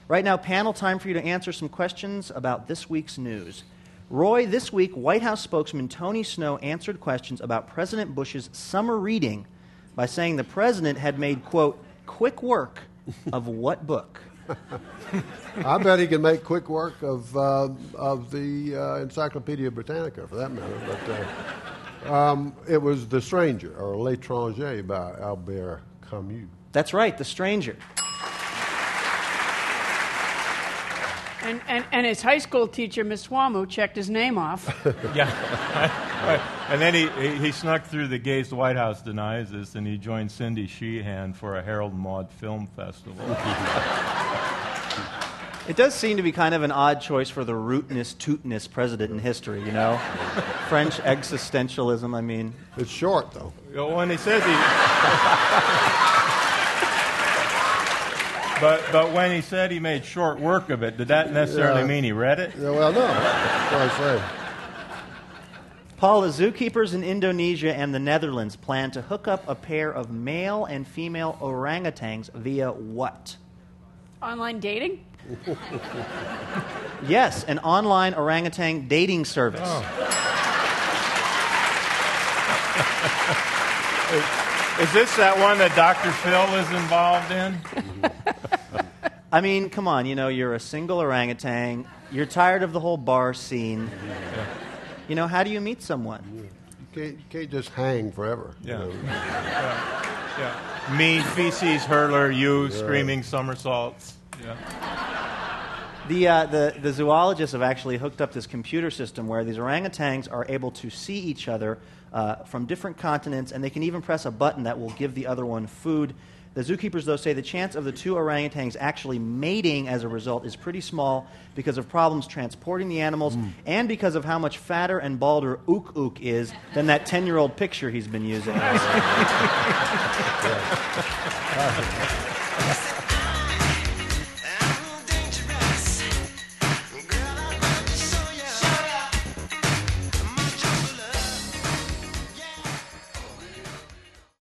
Right now, panel time for you to answer some questions about this week's news. Roy, this week, White House spokesman Tony Snow answered questions about President Bush's summer reading by saying the president had made, quote, quick work of what book? I bet he can make quick work of the Encyclopedia Britannica, for that matter. But it was The Stranger, or L'Étranger, by Albert Camus. That's right, The Stranger. And his high school teacher, Miss Swamu, checked his name off. Yeah. And then he snuck through the gays. The White House denies this, and he joined Cindy Sheehan for a Harold Maude Film Festival. It does seem to be kind of an odd choice for the rootinest, tootinest president in history, you know? French existentialism, I mean. It's short, though. When he says he... But when he said he made short work of it, did that necessarily mean he read it? Yeah, well, no. That's what I say. Paul, the zookeepers in Indonesia and the Netherlands plan to hook up a pair of male and female orangutans via what? Online dating? Yes, an online orangutan dating service. Oh. Is this that one that Dr. Phil is involved in? I mean, come on, you know, you're a single orangutan, you're tired of the whole bar scene. Yeah. You know, how do you meet someone? You can't just hang forever. Yeah. You know. Yeah. Me, feces hurler, you screaming somersaults. Yeah. The zoologists have actually hooked up this computer system where these orangutans are able to see each other from different continents, and they can even press a button that will give the other one food. The zookeepers, though, say the chance of the two orangutans actually mating as a result is pretty small because of problems transporting the animals and because of how much fatter and balder Ook Ook is than that 10-year-old picture he's been using.